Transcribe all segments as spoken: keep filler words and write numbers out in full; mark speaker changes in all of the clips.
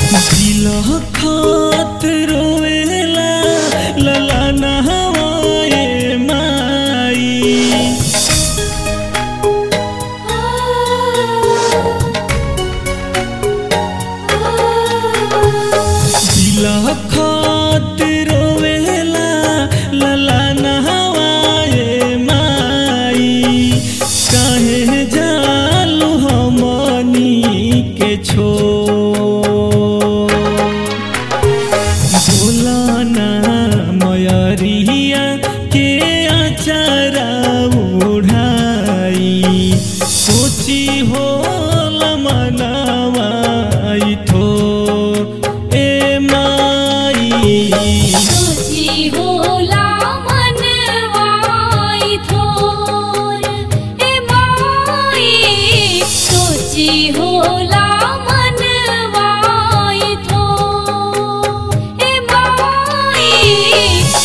Speaker 1: खत रोवेला लला नहवाए माई खत रोवेला लला नहवाए माई काहे जालू हमनी के छो मयरिया के अचारा उड़ाई सोची हो मनवाई थो ए माई
Speaker 2: सोची होला मनवाई थोर ए माई सोची होला मनवाई थोर ए माई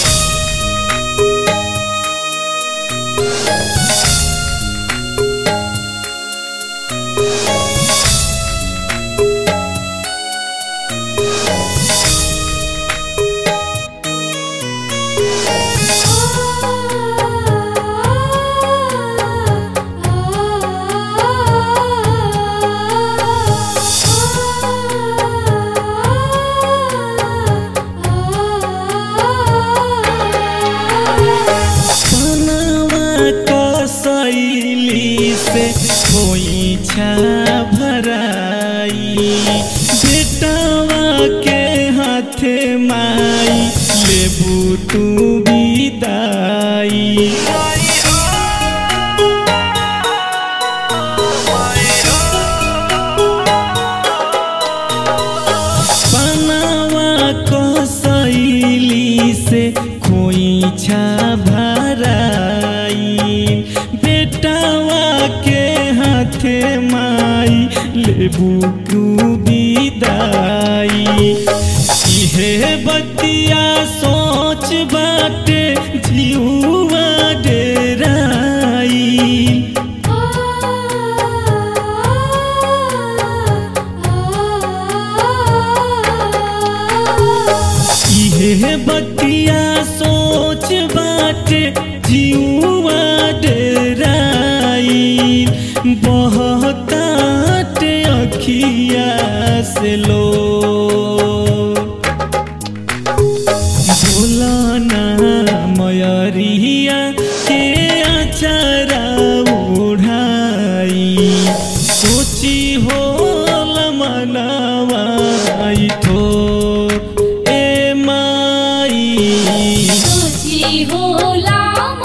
Speaker 1: से कोई छा भराई बेटावा के हाथे माई लेबू तू विदाई पनावा को सैली से कोई छा भराई बेटावा के हाथे माई लेबू तू विदाई इहे बतिया सोच बाटे जीवा डेराई इहे बतिया सोच बाटे जीवा डेराई बहताटे अखिया से लो भोलाना मयरिया के अचारा उड़ाई सोची हो मनवाई थो ए माई
Speaker 2: सोची होला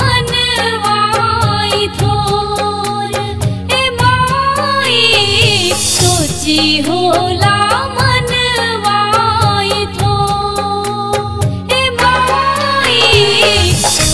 Speaker 2: मनवाई थोर ए माई सोची होला मनवाई थोर ए माई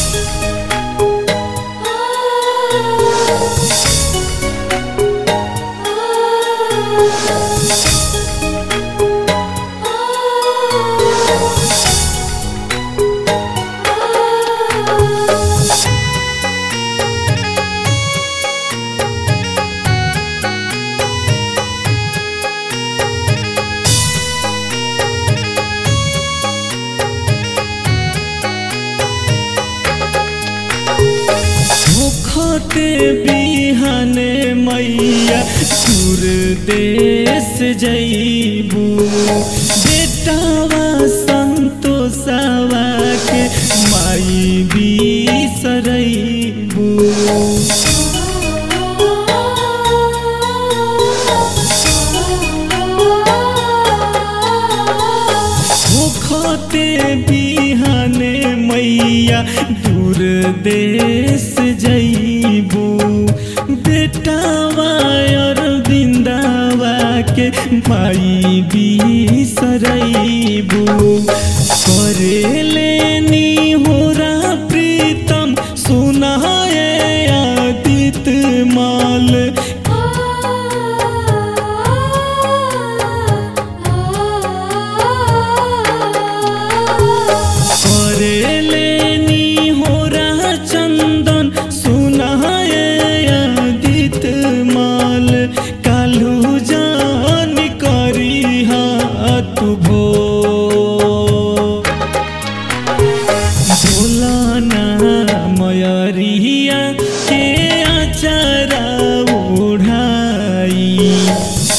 Speaker 1: होते बिहाने मैया दूर देश जईबू बेटावा संतोषवा के माई बिसरईबू होते बिहाने मैया दूर देश जईबू बेटावा और बिंदावा के माई बिसरईबू करे लेनी होरा प्रीतम सुनाए आदित माल करे लेनी होरा चंदन सुनाए आदित माल कालू जान करी हाथ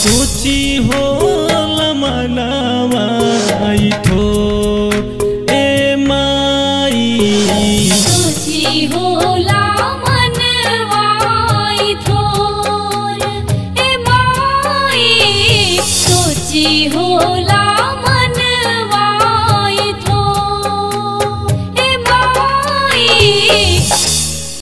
Speaker 1: सोची होला मनवाई थो ए माई
Speaker 2: सोची होला मनवाई थोर ए माई सोची होला मनवाई थोर ए माई